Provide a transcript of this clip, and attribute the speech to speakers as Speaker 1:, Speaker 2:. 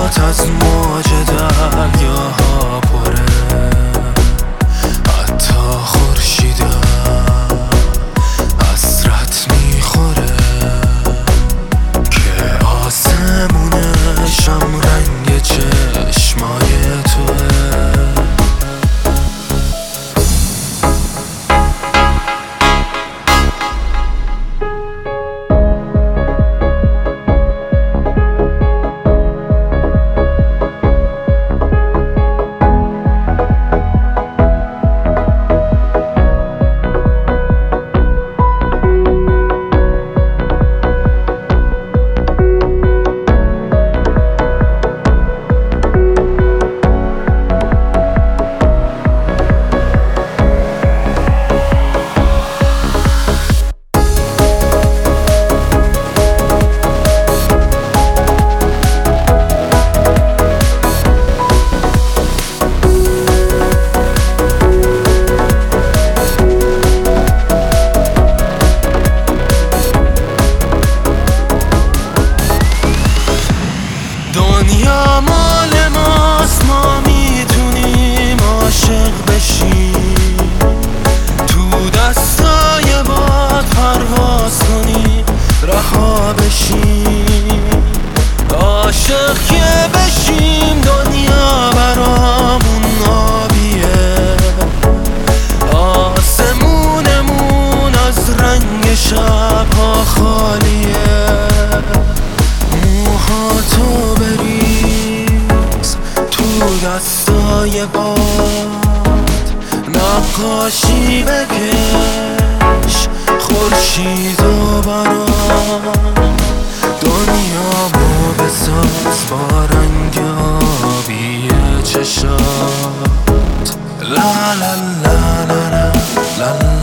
Speaker 1: جات از موج دریاها پره، حتی خورشیدم حسرت میخوره که آسمونشم رنگ چشمای توه. دنیا مال ماست، ما میتونیم عاشق بشیم، تو دستای باد پرواز کنیم، رها بشیم. عاشق که بشیم دنیا برامون آبیه، آسمونمون از رنگ شبها خالیه. موهاتو بریز تو دستای باد، نقاشی بکش خورشید و باران، دنیامو بساز با رنگ آبی چشات. لا لا لا لا لا لا